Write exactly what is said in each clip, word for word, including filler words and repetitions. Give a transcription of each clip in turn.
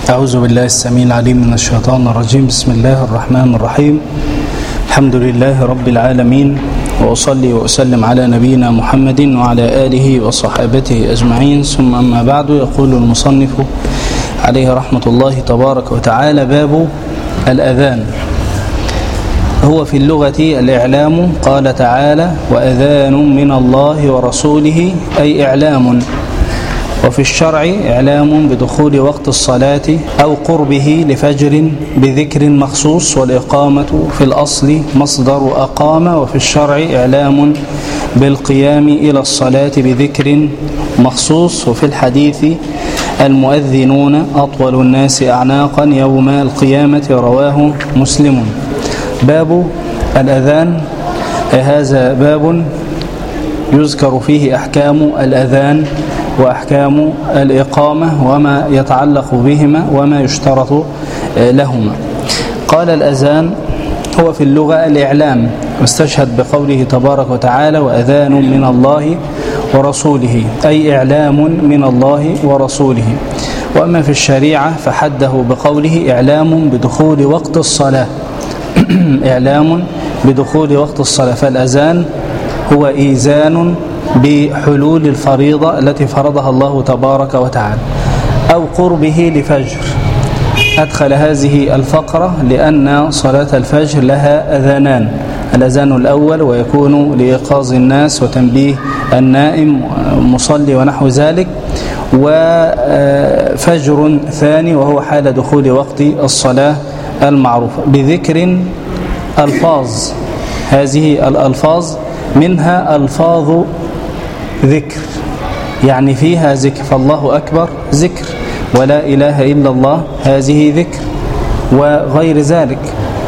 أعوذ بالله السميع العليم من الشيطان الرجيم. بسم الله الرحمن الرحيم. الحمد لله رب العالمين، وأصلي وأسلم على نبينا محمد وعلى آله وصحابته أجمعين، ثم أما بعد. يقول المصنف عليه رحمة الله تبارك وتعالى: باب الأذان. هو في اللغة الإعلام، قال تعالى: وأذان من الله ورسوله، أي إعلام. وفي الشرع إعلام بدخول وقت الصلاة أو قربه لفجر بذكر مخصوص، والإقامة في الأصل مصدر أقام، وفي الشرع إعلام بالقيام إلى الصلاة بذكر مخصوص. وفي الحديث المؤذنون أطول الناس أعناقا يوم القيامة، رواه مسلم. باب الأذان، هذا باب يذكر فيه أحكام الأذان وأحكام الإقامة وما يتعلق بهما وما يشترط لهما. قال: الأذان هو في اللغة الإعلام، واستشهد بقوله تبارك وتعالى: وأذان من الله ورسوله، أي إعلام من الله ورسوله. وأما في الشريعة فحده بقوله: إعلام بدخول وقت الصلاة إعلام بدخول وقت الصلاة. فالأذان هو إيذان بحلول الفريضة التي فرضها الله تبارك وتعالى، أو قربه لفجر. أدخل هذه الفقرة لأن صلاة الفجر لها أذانان: الأذان الأول ويكون لإيقاظ الناس وتنبيه النائم مصلي ونحو ذلك، وفجر ثاني وهو حال دخول وقت الصلاة المعروفة بذكر ألفاظ. هذه الألفاظ منها ألفاظ ذكر، يعني فيها ذكر، فالله أكبر ذكر، ولا إله إلا الله هذه ذكر، وغير ذلك.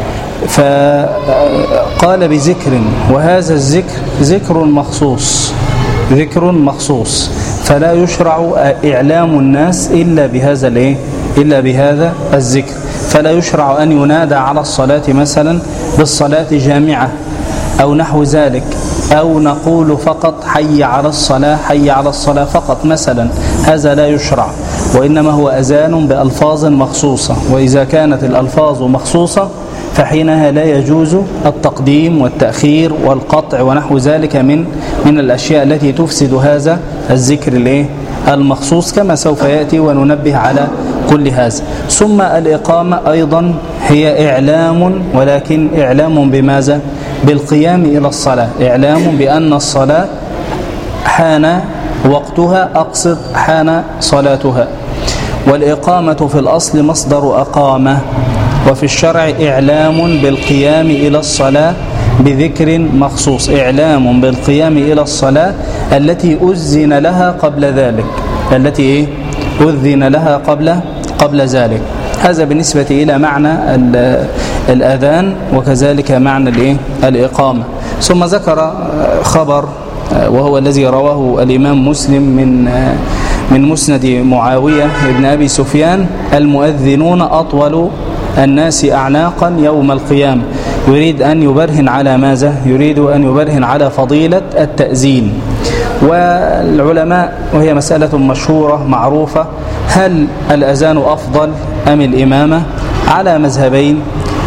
فقال بذكر، وهذا الذكر ذكر مخصوص ذكر مخصوص فلا يشرع إعلام الناس إلا بهذا الإيه؟ إلا بهذا الذكر. فلا يشرع أن ينادى على الصلاة مثلا بالصلاة جامعة أو نحو ذلك، أو نقول فقط حي على الصلاة حي على الصلاة فقط مثلا، هذا لا يشرع، وإنما هو أذان بألفاظ مخصوصة. وإذا كانت الألفاظ مخصوصة فحينها لا يجوز التقديم والتأخير والقطع ونحو ذلك من من الأشياء التي تفسد هذا الذكر الايه المخصوص، كما سوف يأتي وننبه على كل هذا. ثم الإقامة أيضا هي إعلام، ولكن إعلام بماذا؟ بالقيام إلى الصلاة، إعلام بأن الصلاة حان وقتها، أقصد حان صلاتها. والإقامة في الأصل مصدر أقامة، وفي الشرع إعلام بالقيام إلى الصلاة بذكر مخصوص، إعلام بالقيام إلى الصلاة التي أذن لها قبل ذلك التي إيه؟ أذن لها قبل قبل ذلك. هذا بالنسبة إلى معنى الأذان، وكذلك معنى الإيه؟ الإقامة. ثم ذكر خبر وهو الذي رواه الإمام مسلم من من مسند معاوية بن أبي سفيان: المؤذنون أطول الناس أعناقا يوم القيامة. يريد أن يبرهن على ماذا؟ يريد أن يبرهن على فضيلة التأذين. والعلماء، وهي مسألة مشهورة معروفة، هل الأذان أفضل أم الإمامة؟ على مذهبين،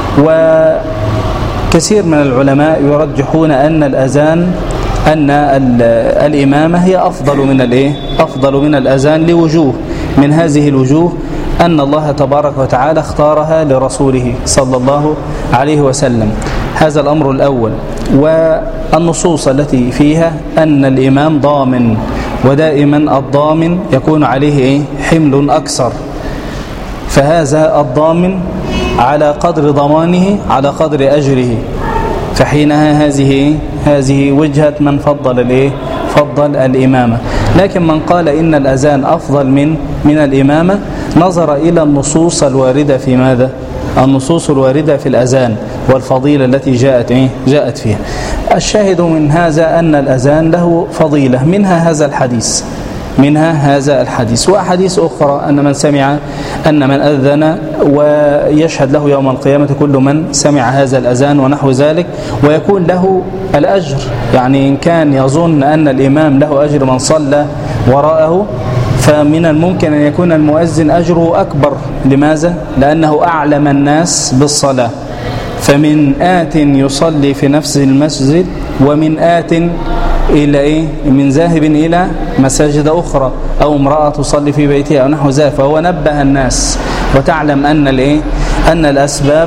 وكثير من العلماء يرجحون أن الأذان أن الإمامة هي أفضل من الإيه؟ أفضل من الأذان لوجوه. من هذه الوجوه أن الله تبارك وتعالى اختارها لرسوله صلى الله عليه وسلم، هذا الأمر الأول. والنصوص التي فيها أن الإمام ضامن، ودائما الضامن يكون عليه إيه؟ حمل أكثر، فهذا الضامن على قدر ضمانه على قدر أجره، فحينها هذه هذه وجهة من فضل الإيه؟ فضل الإمامة. لكن من قال إن الأذان أفضل من من الإمامة نظر إلى النصوص الواردة في ماذا؟ النصوص الواردة في الأذان والفضيلة التي جاءت إيه؟ جاءت فيها. الشاهد من هذا أن الأذان له فضيلة، منها هذا الحديث منها هذا الحديث وأحاديث أخرى، أن من سمع أن من أذن ويشهد له يوم القيامة كل من سمع هذا الأذان ونحو ذلك، ويكون له الأجر. يعني إن كان يظن أن الإمام له أجر من صلى وراءه، فمن الممكن أن يكون المؤذن أجره أكبر. لماذا؟ لأنه أعلم الناس بالصلاة. فمن آت يصلي في نفس المسجد ومن آت إلى إيه؟ من ذاهب إلى مساجد أخرى، أو امرأة تصلي في بيتها أو نحو ذلك، فهو نبه الناس. وتعلم أن الإيه؟ أن الأسباب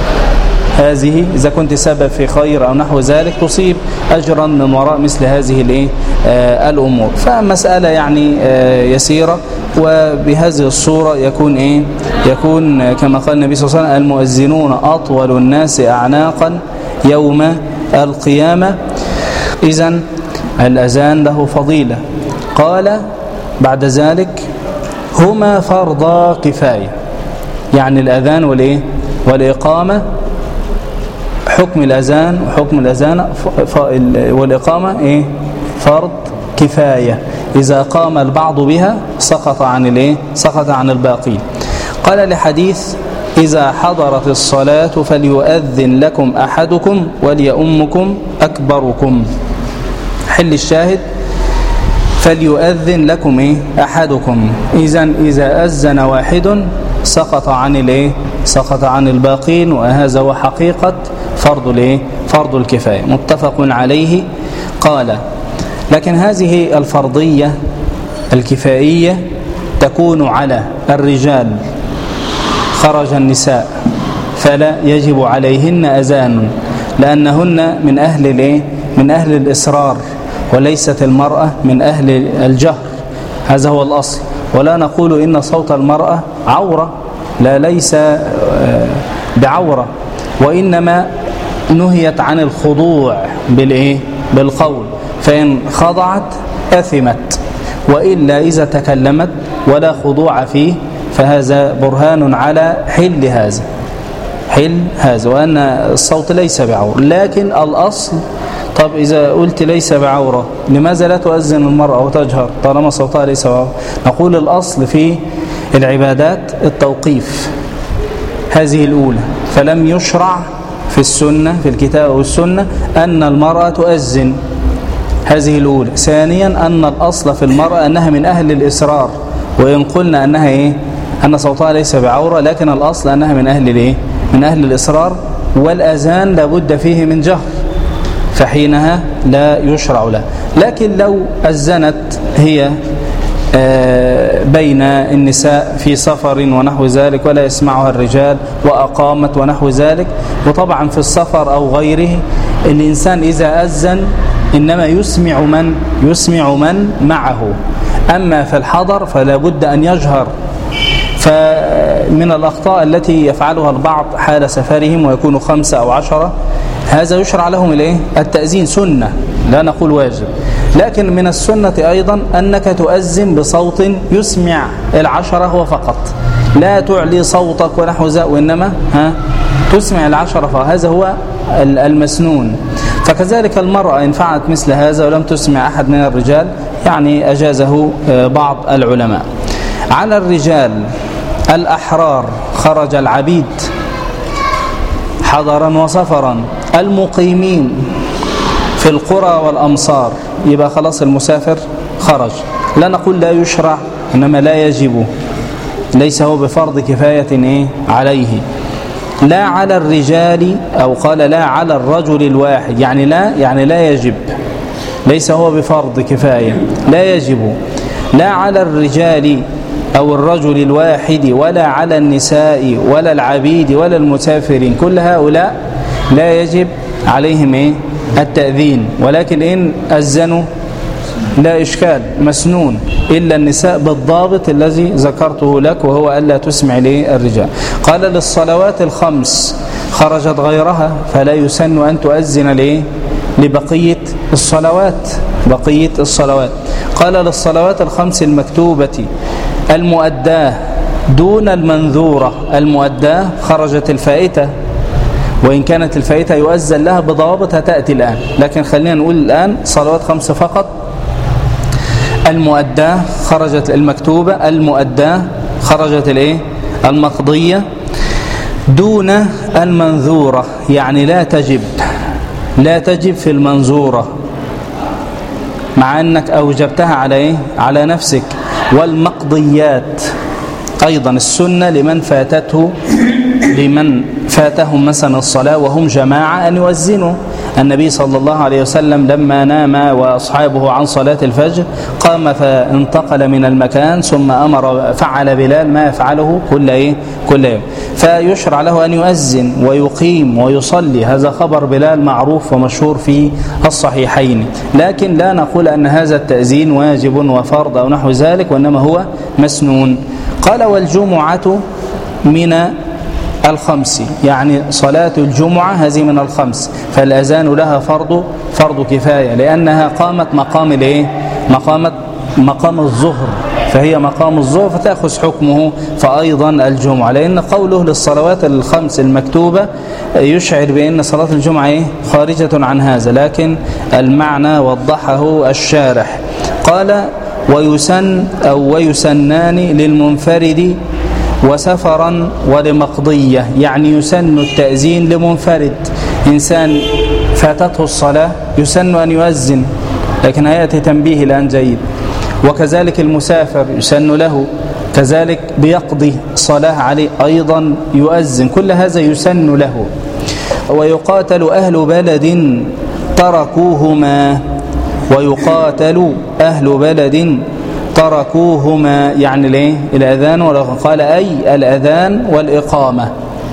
هذه إذا كنت سبب في خير أو نحو ذلك تصيب أجرا من وراء مثل هذه الإيه؟ آه الأمور. فمسألة يعني آه يسيرة، وبهذه الصورة يكون إيه؟ يكون كما قال النبي صلى الله عليه وسلم: المؤذنون أطول الناس أعناقا يوم القيامة. إذن الأذان له فضيلة. قال بعد ذلك: هما فرضا كفاية، يعني الأذان والإيه؟ والإقامة. حكم الأذان وحكم الأذان والإقامة إيه؟ فرض كفاية. إذا قام البعض بها سقط عن الإيه؟ سقط عن الباقين. قال لحديث: إذا حضرت الصلاة فليؤذن لكم أحدكم وليؤمكم أكبركم. حل الشاهد: فليؤذن لكم إيه؟ أحدكم. إذن إذا أذن واحد سقط عن الإيه؟ سقط عن الباقين، وهذا هو حقيقة فرض الإيه؟ فرض الكفاية، متفق عليه. قال: لكن هذه الفرضية الكفائية تكون على الرجال. خرج النساء فلا يجب عليهن أذان، لأنهن من أهل الإيه؟ من أهل الإصرار، وليست المرأة من أهل الجهر. هذا هو الأصل. ولا نقول إن صوت المرأة عورة، لا، ليس بعورة، وإنما نهيت عن الخضوع بالإيه؟ بالقول، فإن خضعت أثمت، وإلا إذا تكلمت ولا خضوع فيه فهذا برهان على حل هذا حل هذا وأن الصوت ليس بعورة. لكن الأصل، طب إذا قلت ليس بعورة لماذا لا تؤذن المرأة وتجهر طالما صوتها ليس بعورة؟ نقول الأصل في العبادات التوقيف، هذه الأولى. فلم يشرع في السنة في الكتاب والسنة أن المرأة تؤذن، هذه الأولى. ثانيا أن الأصل في المرأة أنها من أهل الإسرار، وإن قلنا أنها إيه؟ أن صوتها ليس بعورة، لكن الأصل أنها من أهل الإيه؟ من أهل الإسرار. والأذان لابد فيه من جهر، فحينها لا يشرع له. لكن لو أذنت هي بين النساء في سفر ونحو ذلك ولا يسمعها الرجال، وأقامت ونحو ذلك، وطبعا في السفر أو غيره الإنسان إذا أذن إنما يسمع من يسمع من معه. أما في الحضر فلا بد أن يجهر. فمن الأخطاء التي يفعلها البعض حال سفرهم ويكونوا خمسة أو عشرة، هذا يشرع لهم الإيه؟ التأذين سنة، لا نقول واجب. لكن من السنة أيضا أنك تؤذن بصوت يسمع العشرة هو فقط، لا تعلي صوتك ونحو ذلك، وإنما ها تسمع العشرة، فهذا هو المسنون. فكذلك المرأة إن فعلت مثل هذا ولم تسمع أحد من الرجال يعني أجازه بعض العلماء. على الرجال الأحرار، خرج العبيد حضرا وسفرا، المقيمين في القرى والأمصار، يبقى خلاص المسافر خرج. لا نقول لا يشرع، إنما لا يجب، ليس هو بفرض كفاية إيه؟ عليه. لا على الرجال، أو قال لا على الرجل الواحد، يعني لا يعني لا يجب، ليس هو بفرض كفاية، لا يجب. لا على الرجال أو الرجل الواحد، ولا على النساء ولا العبيد ولا المسافرين، كل هؤلاء لا يجب عليهم إيه؟ التأذين. ولكن إن أذنوا لا إشكال، مسنون، إلا النساء بالضابط الذي ذكرته لك، وهو ألا تسمع للرجال. قال للصلوات الخمس، خرجت غيرها فلا يسن أن تؤذن ليه؟ لبقية الصلوات، بقية الصلوات. قال للصلوات الخمس المكتوبة المؤداة دون المنذورة. المؤداة خرجت الفائتة، وإن كانت الفائتة يؤذن لها بضوابطها تأتي الآن، لكن خلينا نقول الآن صلوات خمسة فقط. المؤداة خرجت المكتوبة، المؤداة خرجت الايه؟ المقضية، دون المنذورة، يعني لا تجب لا تجب في المنذورة، مع أنك أوجبتها على إيه؟ على نفسك. والمقضيات أيضا السنة لمن فاتته لمن فاتهم مثلا الصلاة وهم جماعة أن يؤذنوا. النبي صلى الله عليه وسلم لما نام وأصحابه عن صلاة الفجر قام فانتقل من المكان ثم أمر فعل بلال ما يفعله كل إيه كل يوم، فيشرع له أن يؤذن ويقيم ويصلي. هذا خبر بلال معروف ومشهور في الصحيحين، لكن لا نقول أن هذا التأذين واجب وفرض أو نحو ذلك، وإنما هو مسنون. قال والجمعة من الخمس، يعني صلاة الجمعة هذه من الخمس، فالأذان لها فرض فرض كفاية لأنها قامت مقام الايه مقامت مقام الظهر، فهي مقام الظهر فتأخذ حكمه فأيضا الجمعة، لأن قوله للصلوات الخمس المكتوبة يشعر بأن صلاة الجمعة ايه خارجة عن هذا، لكن المعنى وضحه الشارح. قال ويسن أو ويسنان للمنفرد وسفرا ولمقضية، يعني يسن التأذين لمنفرد، إنسان فاتته الصلاة يسن أن يؤذن، لكن هيأتي تنبيه الآن جيد. وكذلك المسافر يسن له، كذلك بيقضي صلاة عليه أيضا يؤذن، كل هذا يسن له. ويقاتل أهل بلد تركوهما، ويقاتل أهل بلد تركوهما، يعني ليه الأذان والإقامة، قال أي الأذان والإقامة.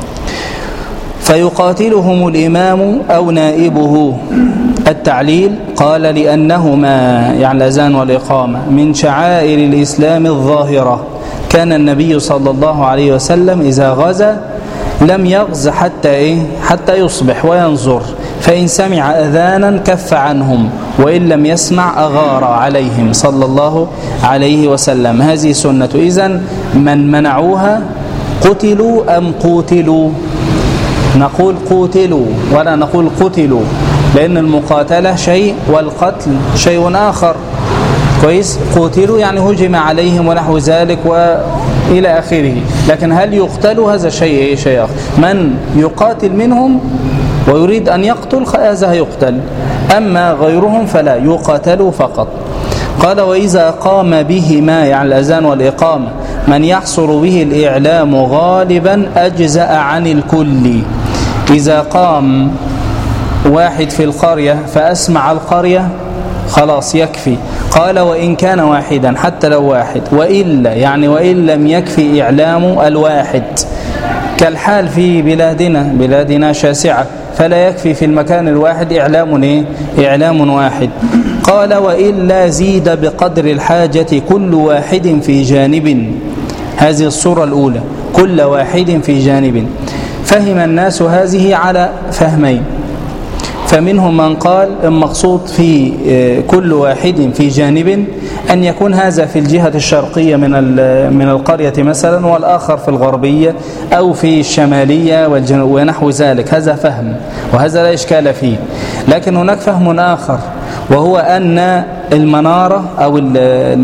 فيقاتلهم الإمام أو نائبه. التعليل قال لأنهما يعني الأذان والإقامة من شعائر الإسلام الظاهرة، كان النبي صلى الله عليه وسلم إذا غزا لم يغز حتى إيه حتى يصبح وينظر، فإن سمع أذانا كف عنهم، وإن لم يسمع أغار عليهم صلى الله عليه وسلم. هذه سنة. إذن من منعوها قتلوا أم قوتلوا؟ نقول قوتلوا ولا نقول قتلوا، لأن المقاتلة شيء والقتل شيء آخر. كويس؟ قوتلوا يعني هجم عليهم ونحو ذلك وإلى آخره، لكن هل يقتلوا؟ هذا شيء إيه شيء آخر. من يقاتل منهم ويريد أن يقتل هذا يقتل، أما غيرهم فلا يقاتلوا فقط. قال وإذا قام بهما يعني الأذان والإقامة من يحصل به الإعلام غالبا أجزأ عن الكل. إذا قام واحد في القرية فأسمع القرية خلاص يكفي. قال وإن كان واحدا حتى لو واحد، وإلا يعني وإن لم يكفي إعلام الواحد، كالحال في بلادنا بلادنا شاسعة، فلا يكفي في المكان الواحد إعلام إيه؟ إعلام واحد. قال وإلا زيد بقدر الحاجة كل واحد في جانب. هذه الصورة الأولى، كل واحد في جانب. فهم الناس هذه على فهمين، فمنهم من قال المقصود في كل واحد في جانب أن يكون هذا في الجهة الشرقية من من القرية مثلا، والآخر في الغربية أو في الشمالية والجنوب ونحو ذلك. هذا فهم وهذا لا إشكال فيه. لكن هناك فهم آخر، وهو أن المنارة أو ال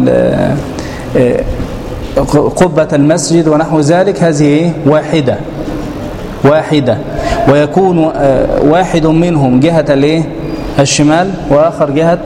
ال قبة المسجد ونحو ذلك هذه واحدة واحدة، ويكون واحد منهم جهة الايه الشمال وآخر جهة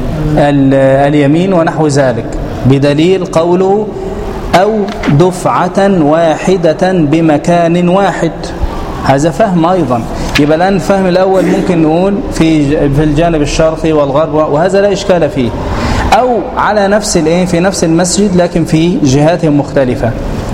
اليمين ونحو ذلك، بدليل قوله أو دفعة واحدة بمكان واحد. هذا فهم أيضا. يبقى الآن الفهم الأول ممكن نقول في في الجانب الشرقي والغرب، وهذا لا إشكال فيه، أو على نفس الايه في نفس المسجد لكن في جهات مختلفة.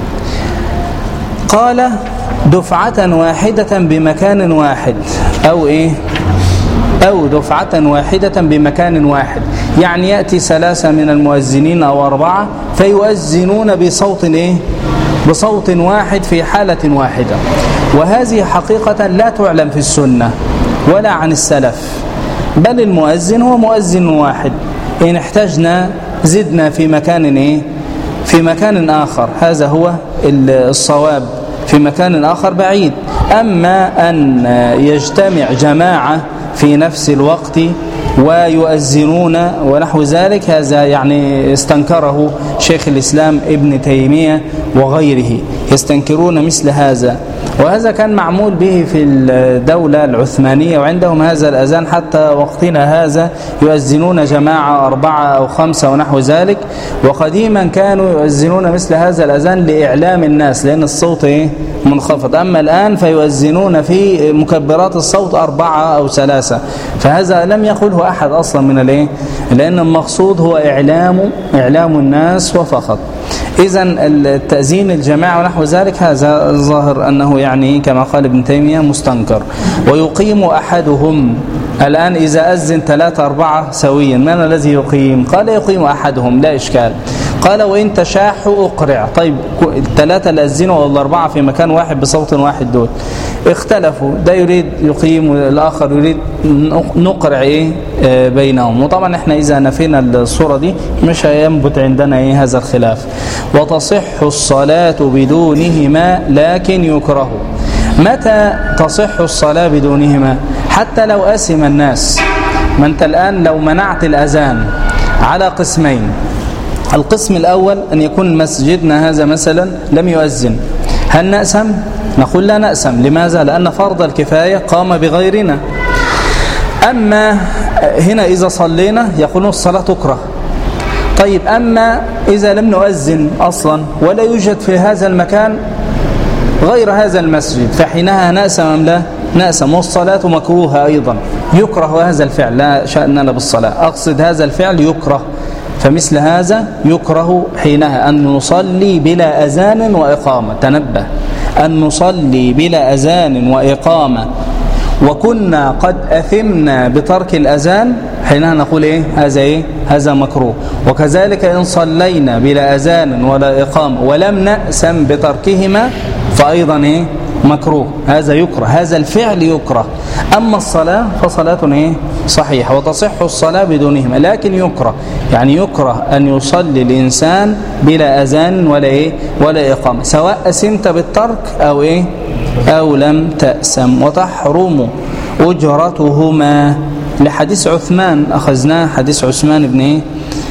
قال دفعة واحدة بمكان واحد، أو إيه أو دفعة واحدة بمكان واحد، يعني يأتي ثلاثة من المؤذنين أو أربعة فيؤذنون بصوت إيه بصوت واحد في حالة واحدة. وهذه حقيقة لا تعلم في السنة ولا عن السلف، بل المؤذن هو مؤذن واحد، إن احتجنا زدنا في مكان إيه في مكان آخر، هذا هو الصواب، في مكان آخر بعيد. أما أن يجتمع جماعة في نفس الوقت ويؤذنون ونحو ذلك. هذا يعني استنكره شيخ الإسلام ابن تيمية وغيره، يستنكرون مثل هذا. وهذا كان معمول به في الدولة العثمانية، وعندهم هذا الأذان حتى وقتنا هذا، يؤذنون جماعة أربعة أو خمسة ونحو ذلك. وقديما كانوا يؤذنون مثل هذا الأذان لإعلام الناس، لأن الصوت منخفض. أما الآن فيؤذنون في مكبرات الصوت أربعة أو ثلاثة، فهذا لم يقله أحد أصلا من الإيه، لأن المقصود هو إعلام إعلام الناس وفقط. إذن التأذين الجماعة ونحو ذلك هذا الظاهر أنه يعني كما قال ابن تيمية مستنكر. ويقيم أحدهم الآن إذا أذن ثلاثة أربعة سويا، من الذي يقيم؟ قال يقيم أحدهم لا إشكال. قال وإن تشاحوا أقرع. طيب الثلاثة اللي أذنوا ولا الأربعة في مكان واحد بصوت واحد دول اختلفوا، ده يريد يقيم والآخر يريد نقرع إيه بينهم. وطبعا احنا إذا نفينا الصورة دي مش هينبت عندنا إيه هذا الخلاف. وتصح الصلاة بدونهما لكن يكره. متى تصح الصلاة بدونهما؟ حتى لو أسم الناس. ما أنت الآن لو منعت الأذان على قسمين، القسم الأول أن يكون مسجدنا هذا مثلا لم يؤذن، هل نأسم؟ نقول لا نأسم. لماذا؟ لأن فرض الكفاية قام بغيرنا. أما هنا إذا صلينا يقولون الصلاة تكره. طيب أما إذا لم نؤذن أصلا ولا يوجد في هذا المكان غير هذا المسجد، فحينها نأسم أم لا؟ نأسم. والصلاة مكروهة أيضا، يكره هذا الفعل، لا شأننا بالصلاة، أقصد هذا الفعل يكره. فمثل هذا يكره حينها أن نصلي بلا أذان وإقامة. تنبه، أن نصلي بلا أذان وإقامة وكنا قد أثمنا بترك الأذان، حينها نقول إيه؟ هذا إيه؟ هذا مكروه. وكذلك إن صلينا بلا أذان ولا إقامة ولم نأسم بتركهما فأيضا إيه؟ مكروه. هذا يكره، هذا الفعل يكره. أما الصلاة فصلاة إيه؟ صحيحة، وتصح الصلاة بدونهما لكن يكره، يعني يكره أن يصلي الإنسان بلا أذان ولا إيه؟ ولا إقامة، سواء أسمت بالترك أو إيه؟ أو لم تأسم. وتحرم أجرتهما لحديث عثمان، أخذناه حديث عثمان بن إيه؟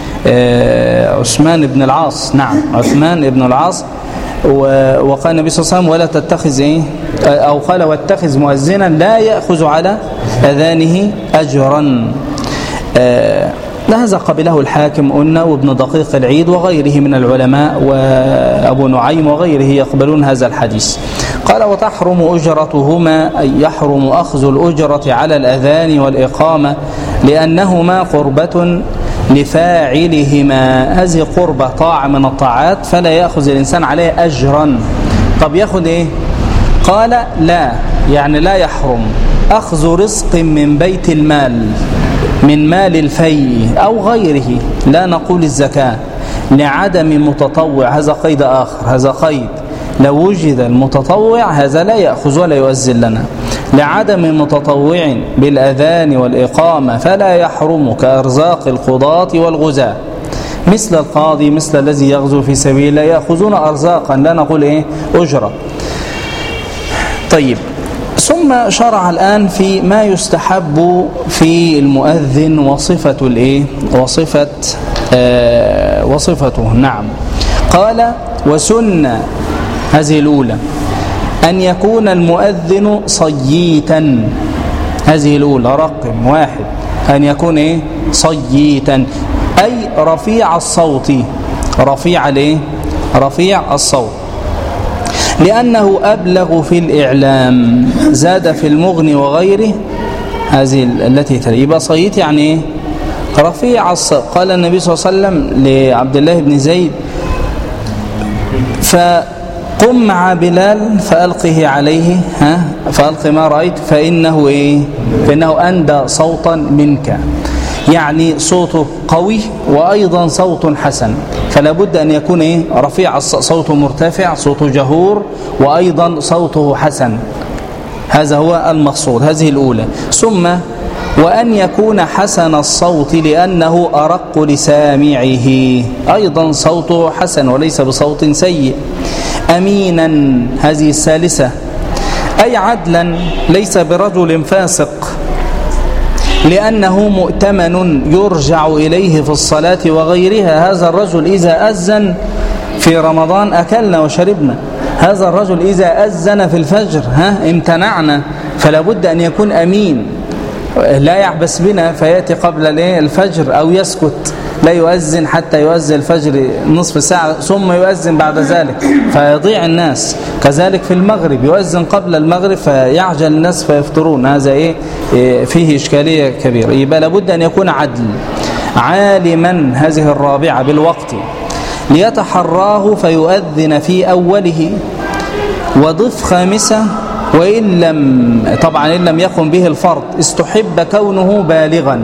آه عثمان بن العاص. نعم، عثمان بن العاص. وقال النبي صلى الله عليه وسلم ولا تتخذ إيه؟ أو قال واتخذ مؤذنا لا يأخذ على أذانه أجرا. آه هذا قبله الحاكم قلنا وابن دقيق العيد وغيره من العلماء وأبو نعيم وغيره يقبلون هذا الحديث. قال وتحرم أجرتهما، أي يحرم أخذ الأجرة على الأذان والإقامة لأنهما قربة لفاعلهما. هذه قربة طاعة من الطاعات فلا يأخذ الإنسان عليه أجرا. طب يأخذ إيه؟ قال لا، يعني لا يحرم أخذ رزق من بيت المال، من مال الفيء أو غيره، لا نقول الزكاة، لعدم متطوع. هذا قيد آخر، هذا قيد لو وجد المتطوع هذا لا يأخذ ولا يؤذن لنا. لعدم متطوع بالأذان والإقامة فلا يحرم كأرزاق القضاة والغزاة، مثل القاضي، مثل الذي يغزو في سبيل الله، يأخذون أرزاقا لا نقول إيه؟ أجرة. طيب، ثم شرع الآن في ما يستحب في المؤذن وصفة الإيه؟ وصفة آه وصفته. نعم، قال وسنة، هذه الأولى، أن يكون المؤذن صييتا. هذه الأولى رقم واحد، أن يكون إيه؟ صييتا، أي رفيع الصوت. رفيع الإيه؟ رفيع الصوت، لأنه أبلغ في الإعلام. زاد في المغني وغيره هذه التي تلي. يبقى صيت يعني إيه؟ رفيع الصوت. قال النبي صلى الله عليه وسلم لعبد الله بن زيد فقم مع بلال فألقه عليه، ها فألق ما رأيت فإنه إيه؟ فإنه أندى صوتا منك، يعني صوته قوي وأيضا صوت حسن، فلا بد أن يكون إيه؟ رفيع، صوته مرتفع، صوته جهور، وأيضا صوته حسن. هذا هو المقصود. هذه الأولى. ثم وأن يكون حسن الصوت لأنه أرق لسامعه، أيضا صوته حسن وليس بصوت سيء. أمينا، هذه الثالثة، أي عدلا، ليس برجل فاسق لأنه مؤتمن يرجع إليه في الصلاة وغيرها. هذا الرجل إذا أذن في رمضان أكلنا وشربنا، هذا الرجل إذا أذن في الفجر ها امتنعنا، فلا بد أن يكون أمين، لا يعبس بنا فيأتي قبل الفجر أو يسكت، لا يؤذن حتى يؤذن الفجر نصف ساعة ثم يؤذن بعد ذلك فيضيع الناس. كذلك في المغرب يؤذن قبل المغرب فيعجل الناس فيفطرون. هذا إيه فيه إشكالية كبيرة. يبقى لابد أن يكون عدل عالما، هذه الرابعة، بالوقت ليتحراه فيؤذن في أوله. وضف خامسة، وإن لم طبعا إن لم يقم به الفرض استحب كونه بالغا،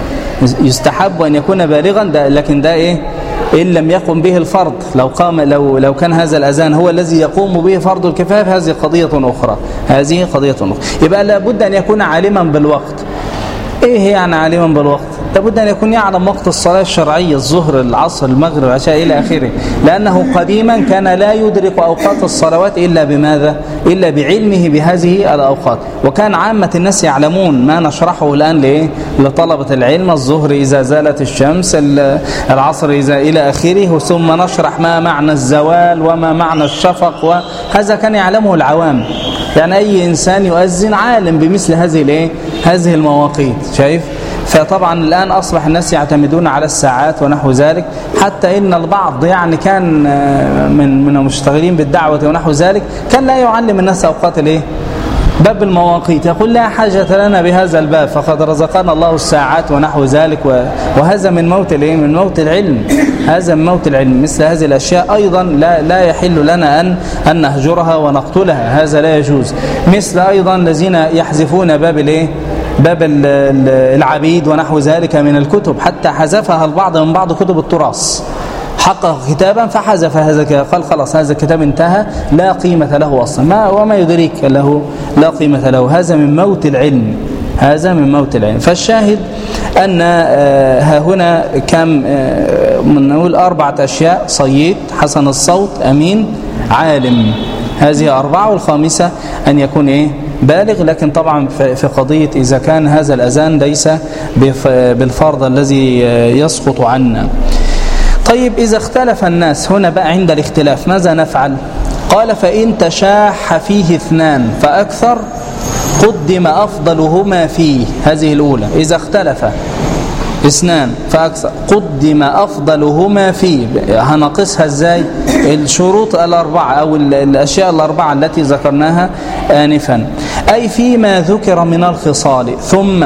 يستحب أن يكون بالغا ده، لكن ده إيه إن لم يقم به الفرض. لو قام لو لو كان هذا الأذان هو الذي يقوم به فرض الكفاية هذه قضية أخرى، هذه قضية أخرى. يبقى لابد أن يكون عالما بالوقت. إيه يعني عالما بالوقت؟ لابد أن يكون يعلم وقت الصلاة الشرعية، الظهر العصر المغرب العشاء إلى آخره، لأنه قديما كان لا يدرك أوقات الصلوات إلا بماذا؟ إلا بعلمه بهذه الأوقات. وكان عامة الناس يعلمون ما نشرحه الآن لإيه؟ لطلبة العلم، الظهر إذا زالت الشمس، العصر إذا إلى آخره، ثم نشرح ما معنى الزوال وما معنى الشفق، وهذا كان يعلمه العوام. يعني أي إنسان يؤذن عالم بمثل هذه الإيه؟ هذه المواقيت. شايف؟ فطبعا الآن أصبح الناس يعتمدون على الساعات ونحو ذلك، حتى إن البعض يعني كان من من المشتغلين بالدعوة ونحو ذلك كان لا يعلم الناس أوقات الإيه؟ باب المواقيت، يقول لا حاجة لنا بهذا الباب فقد رزقنا الله الساعات ونحو ذلك. وهذا من موت الإيه؟ من موت العلم، هذا من موت العلم. مثل هذه الأشياء أيضا لا لا يحل لنا أن أن نهجرها ونقتلها، هذا لا يجوز. مثل أيضا الذين يحذفون باب الإيه؟ باب العبيد ونحو ذلك من الكتب، حتى حذفها البعض من بعض كتب التراث، حقق كتابا فحذف هذا، قال خلاص هذا الكتاب انتهى لا قيمة له أصلا، ما وما يدريك له لا قيمة له. هذا من موت العلم، هذا من موت العلم. فالشاهد أن ها هنا كم من نقول أربعة أشياء: صيد، حسن الصوت، أمين، عالم. هذه أربعة. والخامسة أن يكون إيه؟ بالغ. لكن طبعا في قضية إذا كان هذا الأذان ليس بالفرض الذي يسقط عنا. طيب إذا اختلف الناس هنا بقى عند الاختلاف ماذا نفعل؟ قال فإن تشاح فيه اثنان فأكثر قدم أفضلهما فيه. هذه الأولى. إذا اختلف اثنان فأكثر قدم أفضلهما فيه. هنقصها ازاي؟ الشروط الأربعة أو الأشياء الأربعة التي ذكرناها آنفا، أي فيما ذكر من الخصال. ثم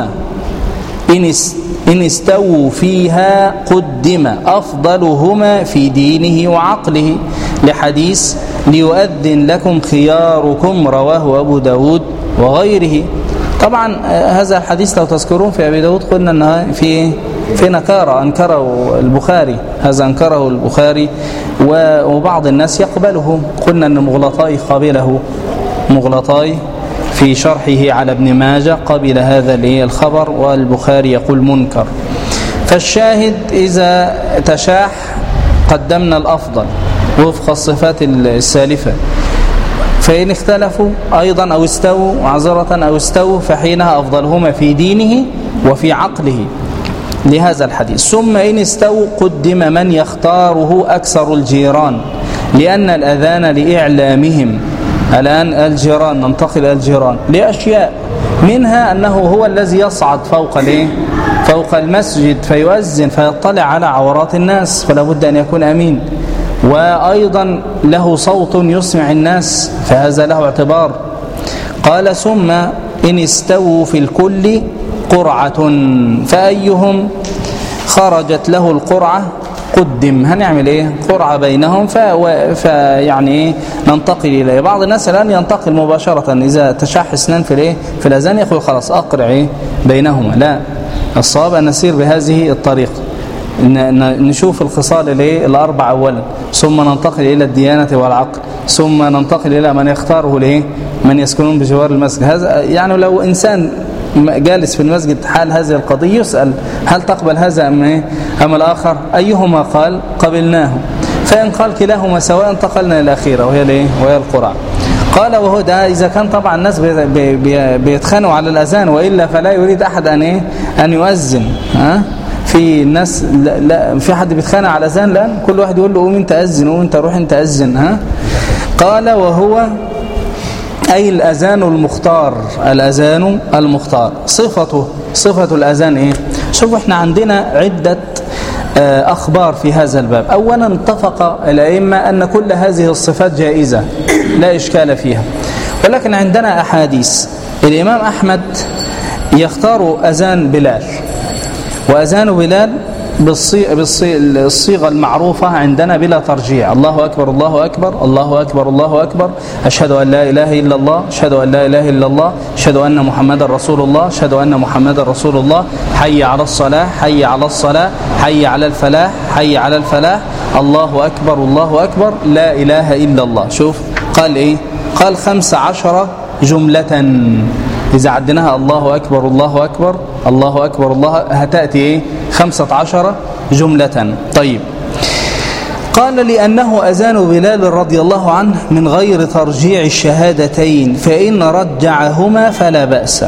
إن استووا فيها قدم أفضلهما في دينه وعقله، لحديث ليؤذن لكم خياركم رواه أبو داود وغيره. طبعا هذا الحديث لو تذكرون في أبي داود قلنا أنه في في نكارة، أنكره البخاري، هذا أنكره البخاري وبعض الناس يقبله. قلنا أن مغلطاي قبله، مغلطاي في شرحه على ابن ماجه قبل هذا الخبر، والبخاري يقول منكر. فالشاهد إذا تشاح قدمنا الأفضل وفق الصفات السالفة. فإن اختلفوا أيضا أو استووا معذرة أو استووا فحينها أفضلهما في دينه وفي عقله لهذا الحديث. ثم إن استووا قدم من يختاره أكثر الجيران، لأن الأذان لإعلامهم. الآن الجيران، ننتقل الجيران لأشياء منها أنه هو الذي يصعد فوق الايه؟ فوق المسجد فيؤذن فيطلع على عورات الناس، فلا بد أن يكون أمين. وأيضا له صوت يسمع الناس فهذا له اعتبار. قال ثم إن استووا في الكل قرعة فأيهم خرجت له القرعة قدم. هنعمل ايه؟ قرعة بينهم فيعني ننتقل اليه. بعض الناس الان ينتقل مباشرة اذا تشاح اثنان في الايه؟ في الاذان يقول خلاص اقرع ايه بينهما. لا، الصواب ان نسير بهذه الطريقة، نشوف الخصال الايه؟ الاربع اولا، ثم ننتقل الى الديانة والعقل، ثم ننتقل الى من يختاره الايه؟ من يسكنون بجوار المسجد. هذا يعني لو انسان جالس في المسجد حال هذه القضية يسأل هل تقبل هذا أم إيه؟ أم الآخر؟ أيهما قال قبلناه. فإن قال كلاهما سواء انتقلنا إلى الأخيرة وهي الإيه؟ وهي القرعة. قال وهو ده إذا كان طبعا الناس بي بي بيتخانقوا على الأذان، وإلا فلا يريد أحد أن إيه أن يؤذن. ها في الناس لا, لا في حد بيتخانق على الأذان؟ لا، كل واحد يقول له قوم أنت أذن، قوم أنت روح أنت أذن. ها قال وهو أي الأذان المختار، الأذان المختار. صفته صفة الأذان إيه؟ شوفوا إحنا عندنا عدة أخبار في هذا الباب. أولا اتفق الأئمة أن كل هذه الصفات جائزة لا إشكال فيها، ولكن عندنا أحاديث. الإمام أحمد يختار أذان بلال، وأذان بلال بالصيغة المعروفة عندنا بلا ترجيع: الله أكبر الله أكبر الله أكبر الله أكبر، أشهد أن لا إله إلا الله، أشهد أن لا إله إلا الله، أشهد أن محمد رسول الله، أشهد أن محمد رسول الله، حي على الصلاة حي على الصلاة حي على الفلاح حي على الفلاح، الله أكبر الله أكبر، لا إله إلا الله. شوف قال إيه؟ قال خمس عشر جملة. إذا عدناها الله أكبر الله أكبر الله أكبر الله هتأتي إيه؟ خمسة عشر جملة. طيب، قال لأنه أذان بلال رضي الله عنه من غير ترجيع الشهادتين، فإن رجعهما فلا بأس.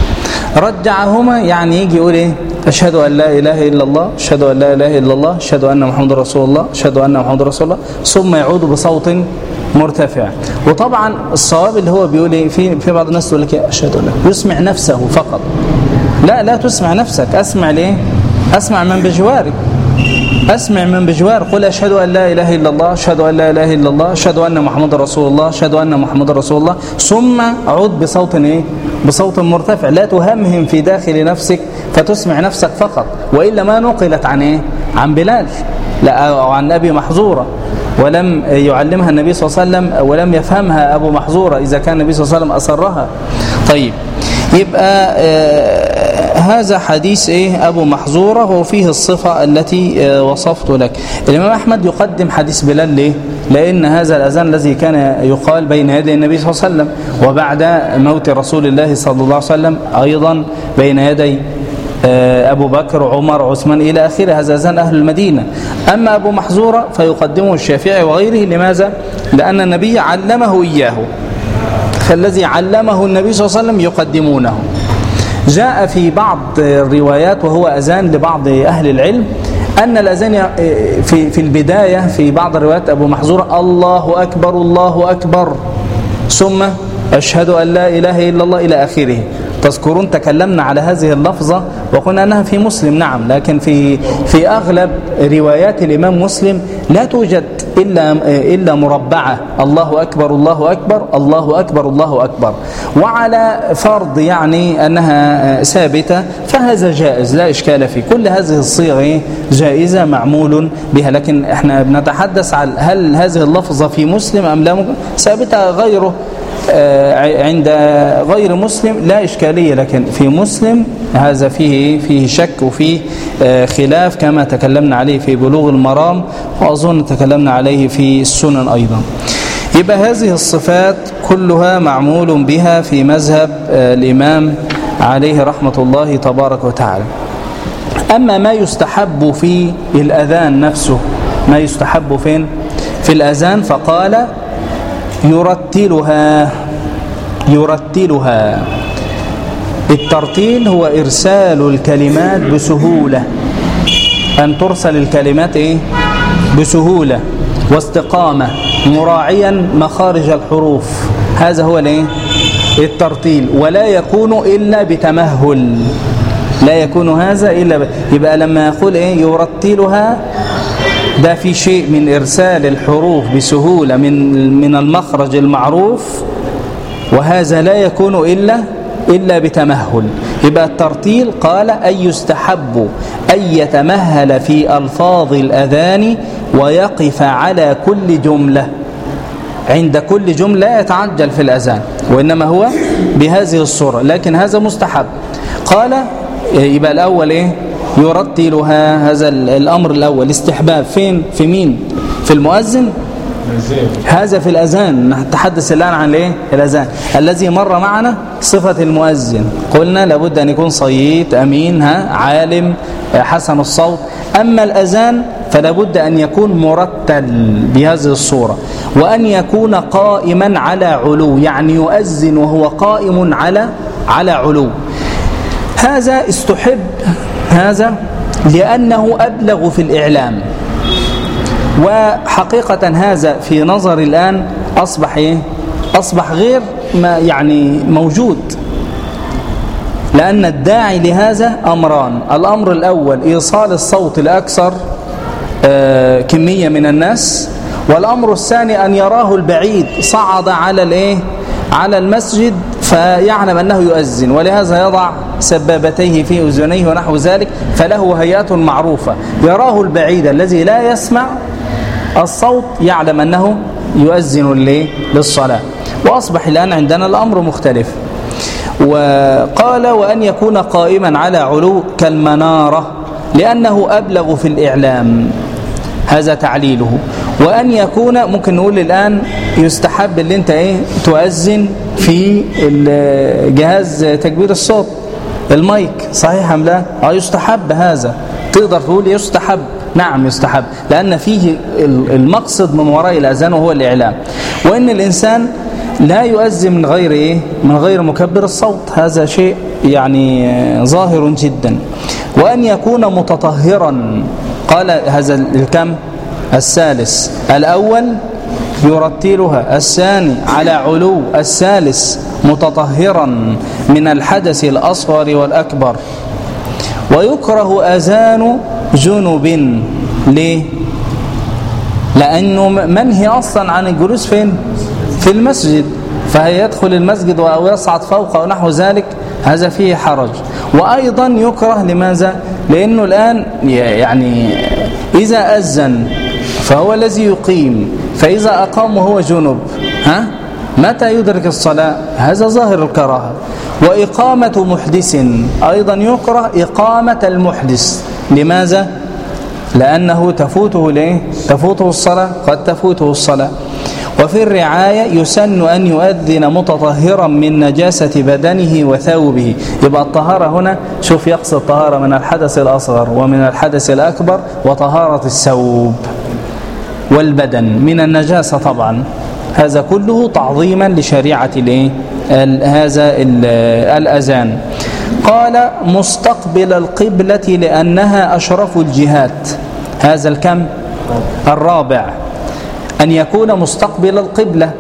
رجعهما يعني يجي يقول إيه؟ أشهد أن لا إله إلا الله، أشهد أن لا إله إلا الله، أشهد أن محمد رسول الله، أشهد أن محمد رسول الله، ثم يعود بصوت مرتفع. وطبعا الصواب اللي هو بيقول ايه، في في بعض الناس تقول لك اشهد ان لا، يسمع نفسه فقط. لا لا تسمع نفسك، اسمع ليه؟ اسمع من بجوارك، اسمع من بجوار. قل اشهد ان لا اله الا الله، اشهد ان لا اله الا الله، اشهد ان محمد رسول الله، اشهد ان محمد رسول الله، ثم عد بصوت ايه؟ بصوت مرتفع. لا تهمهم في داخل نفسك فتسمع نفسك فقط، والا ما نقلت عن ايه؟ عن بلال لا او عن ابي محظوره، ولم يعلمها النبي صلى الله عليه وسلم، ولم يفهمها أبو محظورة إذا كان النبي صلى الله عليه وسلم أسرها. طيب، يبقى آه هذا حديث إيه؟ أبو محظورة، وفيه الصفة التي آه وصفت لك. الإمام أحمد يقدم حديث بلال ليه؟ لأن هذا الأذان الذي كان يقال بين يدي النبي صلى الله عليه وسلم، وبعد موت رسول الله صلى الله عليه وسلم أيضا بين يدي أبو بكر عمر عثمان إلى آخره، هذا أذان أهل المدينة. أما أبو محظورة فيقدمه الشافعي وغيره. لماذا؟ لأن النبي علمه إياه، فالذي علمه النبي صلى الله عليه وسلم يقدمونه. جاء في بعض الروايات وهو أذان لبعض أهل العلم أن الأذان في في البداية في بعض الروايات أبو محظورة الله أكبر الله أكبر ثم أشهد أن لا إله إلا الله إلى آخره. تذكرون تكلمنا على هذه اللفظة وقلنا أنها في مسلم، نعم، لكن في في أغلب روايات الإمام مسلم لا توجد إلا إلا مربعة: الله أكبر الله أكبر الله أكبر الله أكبر. وعلى فرض يعني أنها ثابتة فهذا جائز لا إشكال فيه. كل هذه الصيغ جائزة معمول بها، لكن احنا بنتحدث عن هل هذه اللفظة في مسلم أم لا. ثابتة غيره عند غير مسلم لا إشكالية، لكن في مسلم هذا فيه فيه شك وفيه خلاف، كما تكلمنا عليه في بلوغ المرام، وأظن تكلمنا عليه في السنن أيضا. يبقى هذه الصفات كلها معمول بها في مذهب الإمام عليه رحمة الله تبارك وتعالى. أما ما يستحب في الأذان نفسه، ما يستحب فين؟ في الأذان، فقال يرتلها. يرتلها الترتيل هو إرسال الكلمات بسهولة، أن ترسل الكلمات إيه؟ بسهولة واستقامة، مراعيا مخارج الحروف. هذا هو الايه؟ الترتيل، ولا يكون إلا بتمهل، لا يكون هذا إلا ب... يبقى لما يقول إيه يرتلها، ده في شيء من إرسال الحروف بسهولة من من المخرج المعروف، وهذا لا يكون إلا إلا بتمهل. يبقى الترتيل قال أن يستحب أن يتمهل في ألفاظ الأذان ويقف على كل جملة، عند كل جملة لا يتعجل في الأذان، وإنما هو بهذه الصورة، لكن هذا مستحب. قال يبقى الأول إيه؟ يرتلها. هذا الأمر الأول استحباب. فين؟ في مين؟ في المؤذن؟ هذا في الأذان. نتحدث الآن عن الايه؟ الأذان الذي مر معنا صفة المؤذن، قلنا لابد أن يكون صيت أمين ها عالم حسن الصوت. أما الأذان فلابد أن يكون مرتل بهذه الصورة، وأن يكون قائما على علو، يعني يؤذن وهو قائم على على علو. هذا استحب هذا لأنه أبلغ في الإعلام، وحقيقة هذا في نظر الآن أصبح إيه؟ أصبح غير ما يعني موجود، لأن الداعي لهذا أمران: الأمر الأول إيصال الصوت لأكثر آه كمية من الناس، والأمر الثاني أن يراه البعيد صعد على الإيه؟ على المسجد فيعلم أنه يؤذن، ولهذا يضع سبابتيه في أذنيه ونحو ذلك، فله هيئة معروفة يراه البعيد الذي لا يسمع الصوت يعلم أنه يؤذن للصلاة. وأصبح الآن عندنا الأمر مختلف. وقال وأن يكون قائما على علو كالمنارة لأنه أبلغ في الإعلام، هذا تعليله. وأن يكون ممكن نقول الآن يستحب اللي انت ايه تؤذن في جهاز تكبير الصوت المايك، صحيح أم لا؟ اه يستحب هذا، تقدر تقول يستحب، نعم يستحب، لأن فيه المقصد من وراء الأذان وهو الإعلام. وإن الإنسان لا يؤذن من غير إيه؟ من غير مكبر الصوت، هذا شيء يعني ظاهر جدا. وأن يكون متطهرا، قال هذا الكم الثالث، الأول يرتلها، الثاني على علو، الثالث متطهرا من الحدث الأصغر والأكبر. ويكره أذان جنب، ليه؟ لأنه منهي أصلا عن الجلوس فين؟ في المسجد، فيدخل المسجد ويصعد فوق ونحو ذلك، هذا فيه حرج. وأيضا يكره لماذا؟ لأنه الآن يعني إذا أذن فهو الذي يقيم، فإذا أقام وهو جنب ها متى يدرك الصلاة؟ هذا ظاهر الكراهة. وإقامة محدث أيضا يكره إقامة المحدث، لماذا؟ لأنه تفوته ليه؟ تفوته الصلاة، قد تفوته الصلاة. وفي الرعاية يسن أن يؤذن متطهرا من نجاسة بدنه وثوبه. يبقى الطهارة هنا شوف يقصد الطهارة من الحدث الأصغر ومن الحدث الأكبر، وطهارة الثوب والبدن من النجاسة طبعا، هذا كله تعظيما لشريعة هذا الأذان. قال مستقبل القبلة لأنها أشرف الجهات، هذا الكم الرابع، أن يكون مستقبل القبلة.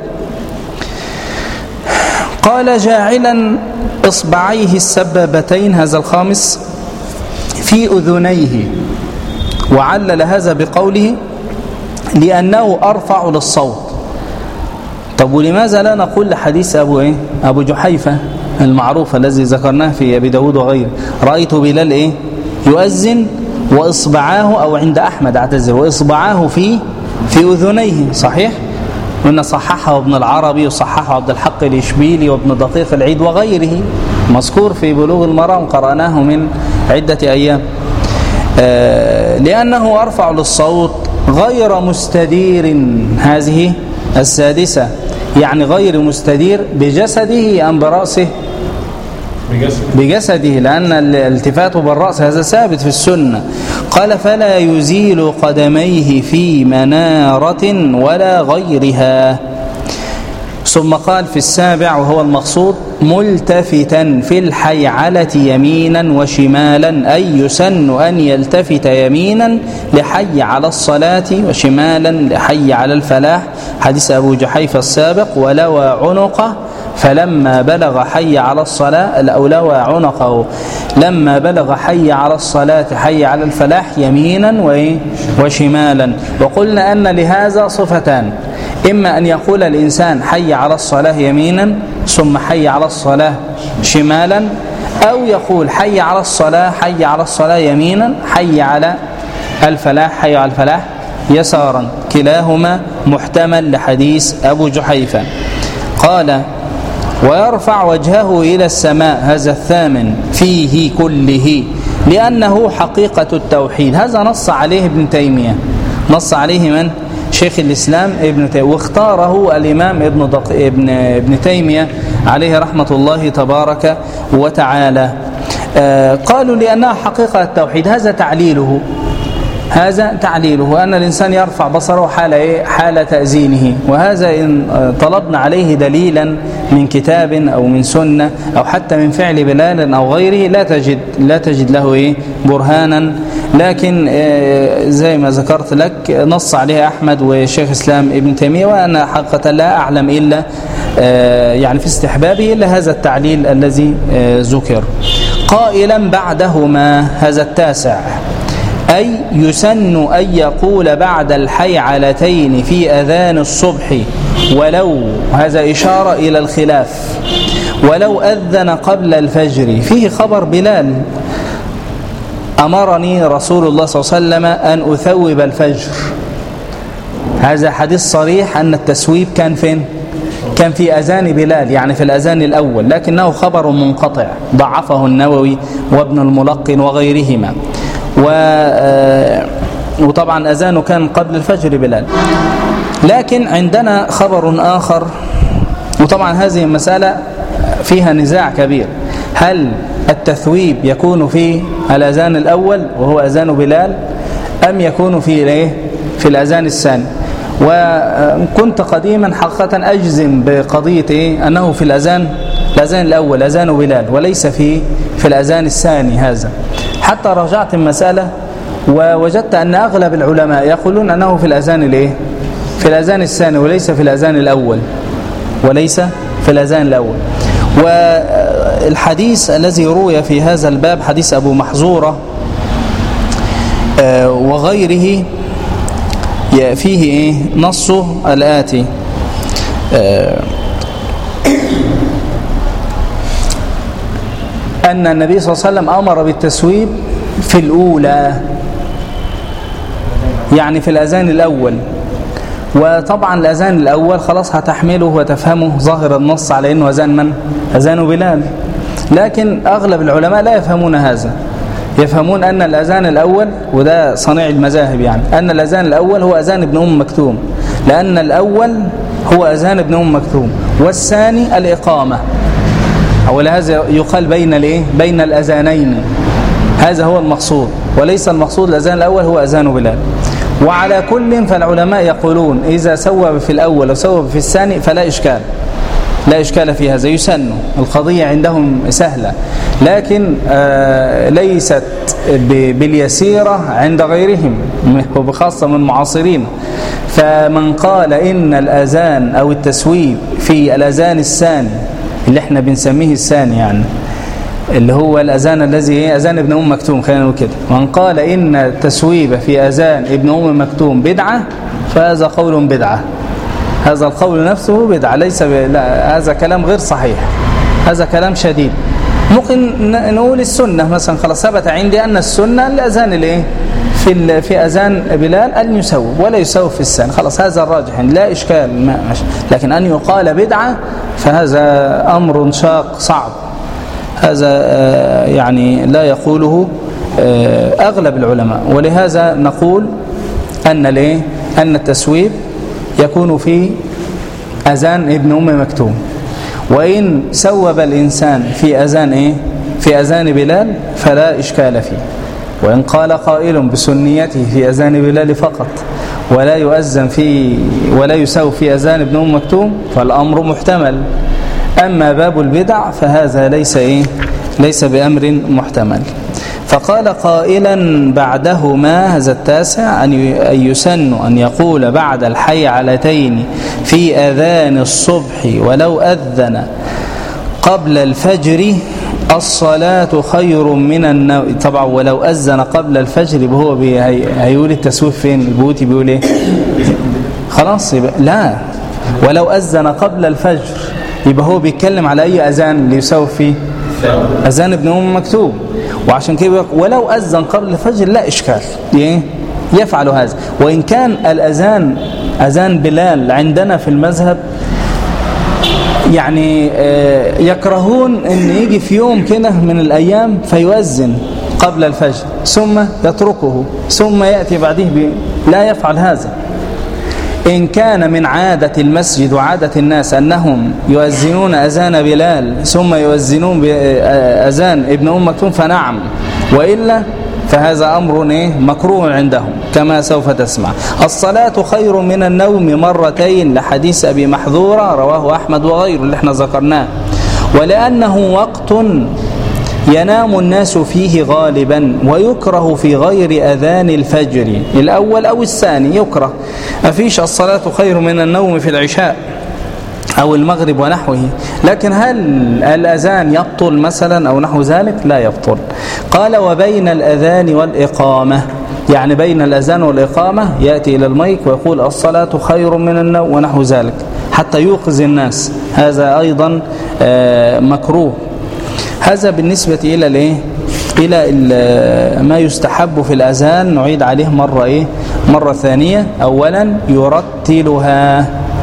قال جاعلا إصبعيه السبابتين، هذا الخامس، في أذنيه، وعلل هذا بقوله لأنه أرفع للصوت. طب ولماذا لا نقول لحديث أبو إيه؟ أبو جحيفة المعروف الذي ذكرناه في أبي داود وغيره، رأيت بلال إيه؟ يؤذن وإصبعاه، أو عند أحمد اعتذر، وإصبعاه في في أذنيه، صحيح؟ وإن صححه ابن العربي وصححه عبد الحق الإشبيلي وابن دقيق العيد وغيره، مذكور في بلوغ المرام، قرأناه من عدة أيام. آه لأنه أرفع للصوت غير مستدير، هذه السادسة، يعني غير مستدير بجسده أم برأسه؟ بجسده, بجسده لأن الالتفات بالرأس هذا ثابت في السنة. قال فلا يزيل قدميه في منارة ولا غيرها. ثم قال في السابع وهو المقصود ملتفتا في الحيعلة يمينا وشمالا، أي يسن أن يلتفت يمينا لحي على الصلاة وشمالا لحي على الفلاح، حديث أبو جحيفة السابق، ولوى عنقه فلما بلغ حي على الصلاة، أو لوى عنقه لما بلغ حي على الصلاة حي على الفلاح يمينا وشمالا. وقلنا أن لهذا صفتان، إما أن يقول الإنسان حي على الصلاة يمينا ثم حي على الصلاة شمالا، أو يقول حي على الصلاة حي على الصلاة يمينا، حي على الفلاح حي على الفلاح يسارا، كلاهما محتمل لحديث أبو جحيفة. قال ويرفع وجهه إلى السماء، هذا الثامن، فيه كله، لأنه حقيقة التوحيد. هذا نص عليه ابن تيمية، نص عليه من؟ شيخ الإسلام ابن تيمية، واختاره الإمام ابن, دق... ابن... ابن تيمية عليه رحمة الله تبارك وتعالى. آه قالوا لأنها حقيقة التوحيد. هذا تعليله هذا تعليله أن الإنسان يرفع بصره حال إيه؟ حال تأذينه. وهذا إن طلبنا عليه دليلا من كتاب أو من سنة أو حتى من فعل بلال أو غيره لا تجد لا تجد له إيه؟ برهانا. لكن إيه زي ما ذكرت لك نص عليه أحمد وشيخ إسلام ابن تيمية، وأنا حقيقة لا أعلم إلا يعني في استحبابه إلا هذا التعليل الذي ذكر. قائلا بعدهما، هذا التاسع، أي يسن أن يقول بعد الحيعلتين في أذان الصبح ولو، هذا إشارة إلى الخلاف، ولو أذن قبل الفجر. فيه خبر بلال: أمرني رسول الله صلى الله عليه وسلم أن أثوب الفجر. هذا حديث صريح أن التسويب كان فين؟ كان في أذان بلال، يعني في الأذان الأول، لكنه خبر منقطع ضعفه النووي وابن الملقن وغيرهما. وطبعا أذانه كان قبل الفجر بلال. لكن عندنا خبر آخر، وطبعا هذه المسألة فيها نزاع كبير: هل التثويب يكون في الأذان الأول وهو أذان بلال، أم يكون في الايه في الأذان الثاني؟ وكنت قديما حقيقة أجزم بقضية إيه؟ أنه في الأذان الأذان الأول أذان بلال، وليس في في الأذان الثاني. هذا حتى راجعت المسألة ووجدت أن أغلب العلماء يقولون أنه في الأذان الإيه؟ في الأذان الثاني وليس في الأذان الأول وليس في الأذان الأول. والحديث الذي روي في هذا الباب حديث أبو محذورة وغيره فيه إيه؟ نصه الآتي: أن النبي صلى الله عليه وسلم أمر بالتسويب في الأولى، يعني في الأذان الأول. وطبعا الأذان الأول خلاص هتحمله وتفهمه ظاهر النص على أنه أذان من؟ أذان بلال. لكن أغلب العلماء لا يفهمون هذا، يفهمون أن الأذان الأول، وده صنيع المذاهب يعني، أن الأذان الأول هو أذان ابن أم مكتوم، لأن الأول هو أذان ابن أم مكتوم والثاني الإقامة. ولهذا يقال بين الايه بين الأذانين، هذا هو المقصود، وليس المقصود الأذان الأول هو أذان بلال. وعلى كل فالعلماء يقولون إذا سوى في الأول وسوى في الثاني فلا إشكال، لا إشكال في هذا، يسن. القضية عندهم سهلة، لكن آه ليست باليسيرة عند غيرهم وبخاصة من معاصرين. فمن قال إن الأذان أو التسويب في الأذان الثاني اللي احنا بنسميه الثاني، يعني اللي هو الأذان الذي أذان ابن أم مكتوم، خلينا نقول كده، من قال إن التسويب في أذان ابن أم مكتوم بدعة فهذا قول بدعة، هذا القول نفسه بدعة، ليس لا، هذا كلام غير صحيح، هذا كلام شديد. ممكن نقول السنة مثلا، خلاص ثبت عندي أن السنة الأذان الايه في في أذان بلال أن يسوب ولا يسوب في الثاني، خلاص هذا الراجح لا إشكال ما. لكن أن يقال بدعة فهذا أمر شاق صعب، هذا يعني لا يقوله أغلب العلماء. ولهذا نقول أن الايه أن التسويب يكون في أذان ابن أم مكتوم، وإن سوب الإنسان في أذان إيه في أذان بلال فلا إشكال فيه. وإن قال قائل بسنيته في أذان بلال فقط ولا يؤذن في ولا يسوب في أذان ابن أم مكتوم فالأمر محتمل. أما باب البدع فهذا ليس إيه ليس بأمر محتمل. فقال قائلا بعدهما، هذا التاسع، أن يسن أن يقول بعد الحيعلتين في أذان الصبح ولو أذن قبل الفجر الصلاة خير من النوم. طبعا ولو أذن قبل الفجر هو هيقول التسويف فين؟ البوتي بيقول ايه؟ خلاص يبقى لا، ولو أذن قبل الفجر يبقى هو بيتكلم على أي أذان اللي يسوف فيه؟ أذان ابن أم مكتوب. وعشان كده ولو أذن قبل الفجر لا إشكال، يفعل هذا. وإن كان الأذان أذان بلال عندنا في المذهب يعني يكرهون ان يجي في يوم كده من الايام فيؤذن قبل الفجر ثم يتركه ثم ياتي بعده ب... لا يفعل هذا. إن كان من عادة المسجد وعادة الناس أنهم يؤذنون أذان بلال ثم يؤذنون بأذان ابن أم مكتوم فنعم، وإلا فهذا أمر مكروه عندهم كما سوف تسمع. الصلاة خير من النوم مرتين لحديث أبي محذورة رواه أحمد وغيره اللي احنا ذكرناه، ولأنه وقت ينام الناس فيه غالبا ويكره في غير أذان الفجر الأول أو الثاني يكره. أفيش الصلاة خير من النوم في العشاء أو المغرب ونحوه، لكن هل الأذان يبطل مثلا أو نحو ذلك؟ لا يبطل. قال وبين الأذان والإقامة، يعني بين الأذان والإقامة يأتي إلى الميك ويقول الصلاة خير من النوم ونحو ذلك حتى يوقظ الناس، هذا أيضا مكروه. هذا بالنسبة إلى الايه إلى ما يستحب في الأذان. نعيد عليه مرة إيه مرة ثانية. أولا يرتلها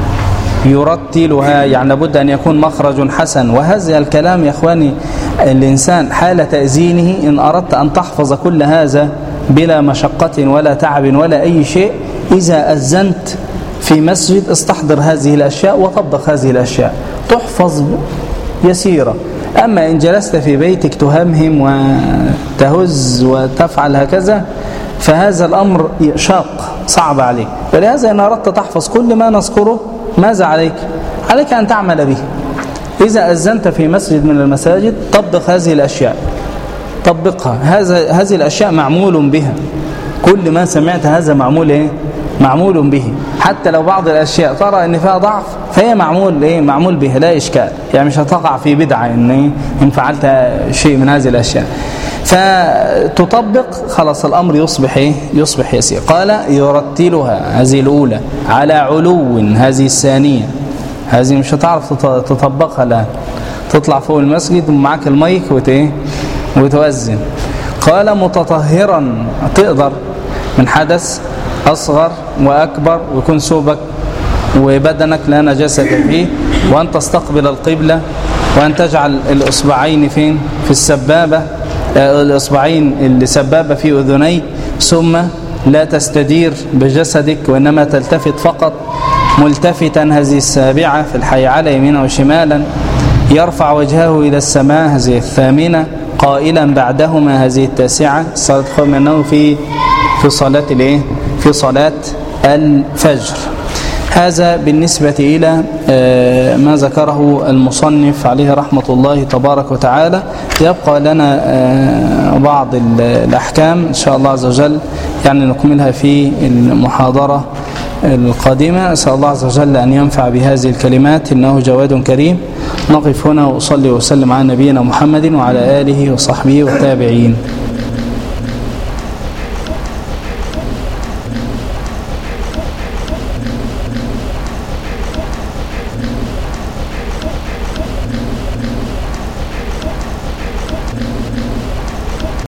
يرتلها يعني لابد أن يكون مخرج حسن، وهذا الكلام يا إخواني الإنسان حال تأذينه إن أردت أن تحفظ كل هذا بلا مشقة ولا تعب ولا أي شيء، إذا أذنت في مسجد استحضر هذه الأشياء وطبق هذه الأشياء تحفظ يسيرة. أما إن جلست في بيتك تهمهم وتهز وتفعل هكذا فهذا الأمر شاق صعب عليك. ولهذا إن أردت تحفظ كل ما نذكره ماذا عليك؟ عليك أن تعمل به. إذا أذنت في مسجد من المساجد طبق هذه الأشياء، طبقها. هذا هذه الأشياء معمول بها، كل ما سمعت هذا معمول إيه؟ معمول به. حتى لو بعض الأشياء ترى أن فيها ضعف فهي معمول إيه؟ معمول بها، لا إشكال. يعني مش هتقع في بدعة إن إيه؟ إن فعلت شيء من هذه الأشياء فتطبق خلاص الأمر يصبح إيه؟ يصبح يسير. قال يرتلها، هذه الأولى، على علو، هذه الثانية. هذه مش هتعرف تطبقها الآن، تطلع فوق المسجد ومعك المايك وتوزن. قال متطهرا، تقدر من حدث أصغر وأكبر ويكون ثوبك وبدنك لا نجاسة فيه، وأن تستقبل القبلة، وأن تجعل الإصبعين فين؟ في السبابة، الإصبعين اللي سبابة في أذنيك، ثم لا تستدير بجسدك وإنما تلتفت فقط ملتفتا هذه السابعة في الحي على يمينا وشمالا، يرفع وجهه إلى السماء هذه الثامنة، قائلا بعدهما هذه التاسعة، صلاة خير من النوم في في صلاة الايه؟ في صلاة الفجر. هذا بالنسبة إلى ما ذكره المصنف عليه رحمة الله تبارك وتعالى. يبقى لنا بعض الأحكام إن شاء الله عز وجل يعني نكملها في المحاضرة القادمة. أسأل الله عز وجل أن ينفع بهذه الكلمات إنه جواد كريم. نقف هنا وأصلي وسلم على نبينا محمد وعلى آله وصحبه والتابعين.